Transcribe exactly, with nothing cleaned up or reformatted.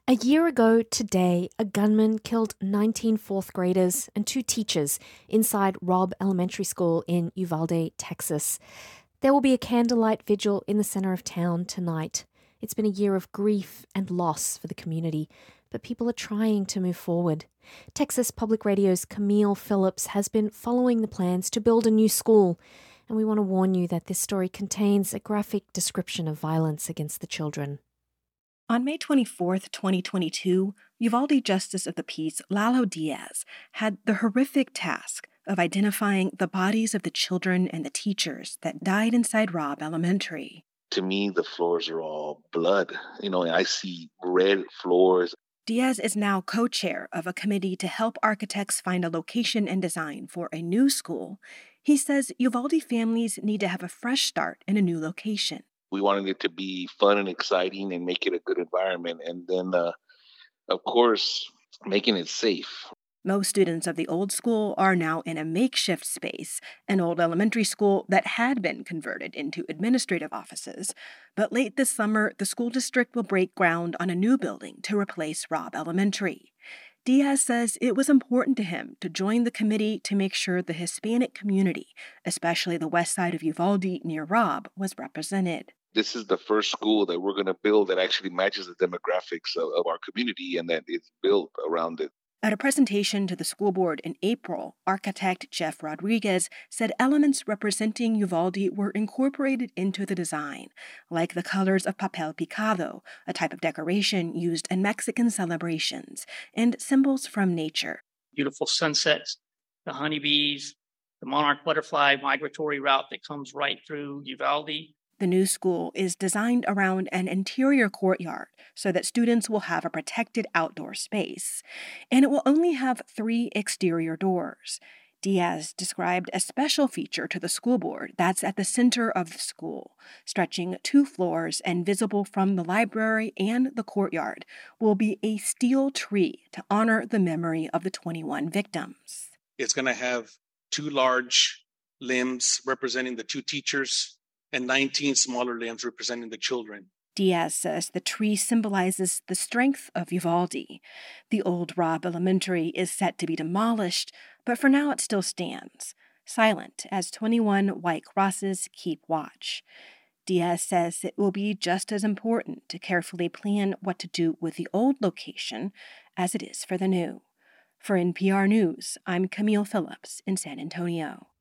A year ago today, a gunman killed nineteen fourth graders and two teachers inside Robb Elementary School in Uvalde, Texas. There will be a candlelight vigil in the center of town tonight. It's been a year of grief and loss for the community, but people are trying to move forward. Texas Public Radio's Camille Phillips has been following the plans to build a new school, and we want to warn you that this story contains a graphic description of violence against the children. On May twenty-fourth, twenty twenty-two, Uvalde Justice of the Peace Lalo Diaz had the horrific task of identifying the bodies of the children and the teachers that died inside Robb Elementary. To me, the floors are all blood. You know, I see red floors. Diaz is now co-chair of a committee to help architects find a location and design for a new school. He says Uvalde families need to have a fresh start in a new location. We wanted it to be fun and exciting and make it a good environment. And then, uh, of course, making it safe. Most students of the old school are now in a makeshift space, an old elementary school that had been converted into administrative offices. But late this summer, the school district will break ground on a new building to replace Robb Elementary. Diaz says it was important to him to join the committee to make sure the Hispanic community, especially the west side of Uvalde near Robb, was represented. This is the first school that we're going to build that actually matches the demographics of, of our community and that it's built around it. At a presentation to the school board in April, architect Jeff Rodriguez said elements representing Uvalde were incorporated into the design, like the colors of papel picado, a type of decoration used in Mexican celebrations, and symbols from nature. Beautiful sunsets, the honeybees, the monarch butterfly migratory route that comes right through Uvalde. The new school is designed around an interior courtyard so that students will have a protected outdoor space, and it will only have three exterior doors. Diaz described a special feature to the school board that's at the center of the school, stretching two floors and visible from the library and the courtyard, will be a steel tree to honor the memory of the twenty-one victims. It's going to have two large limbs representing the two teachers and nineteen smaller limbs representing the children. Diaz says the tree symbolizes the strength of Uvalde. The old Robb Elementary is set to be demolished, but for now it still stands, silent as twenty-one white crosses keep watch. Diaz says it will be just as important to carefully plan what to do with the old location as it is for the new. For N P R News, I'm Camille Phillips in San Antonio.